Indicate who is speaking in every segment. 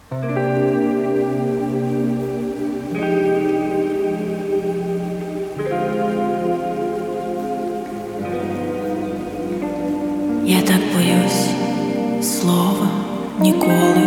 Speaker 1: Я так боюсь слова ніколи.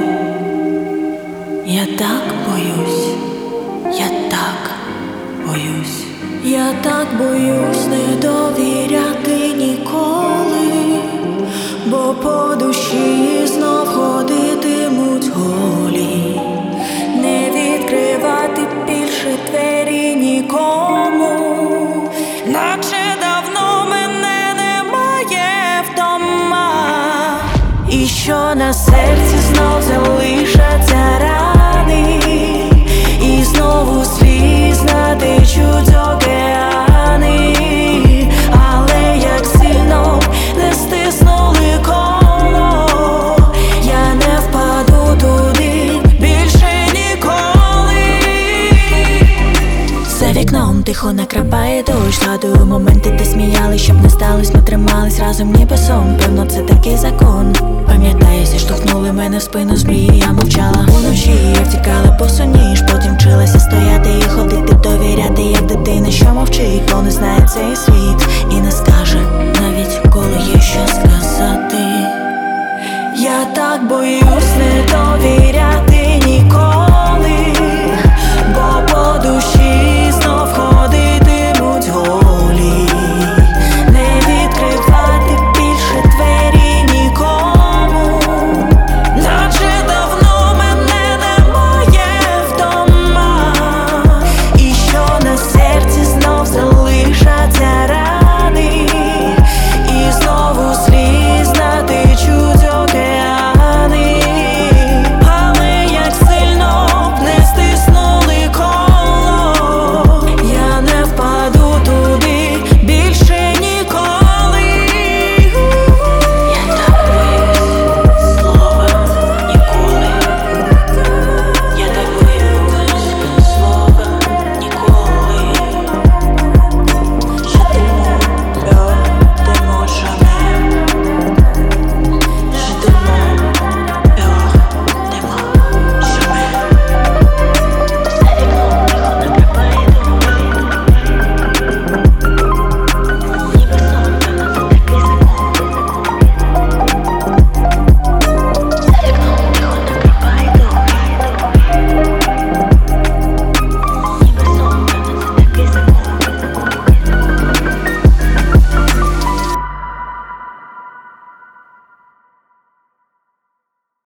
Speaker 1: Я так боюсь, я так боюсь. Я так боюсь не довіряти ніколи, бо по душі знов ходитимуть голі. Не відкривати більше двері нікому, наче давно мене немає вдома. І що на серці знов залишаться рани, і знову сліз натечуть з океани. Але як сильно не стиснули коло, я не впаду туди більше ніколи. За вікном тихо накрапає дощ. Згадую моменти, де сміяли, щоб не сталось. Ми тримались разом ніби сон. Певно, це такий закон. Пам'ятаю, зіштовхнули мене в спину з мрії. Я мовчала уночі, я втікала босоніж. Потім вчилася стояти і ходити, довіряти, як дитина, що мовчить, бо не знає цей світ і не скаже, навіть коли є що сказати. Я так боюсь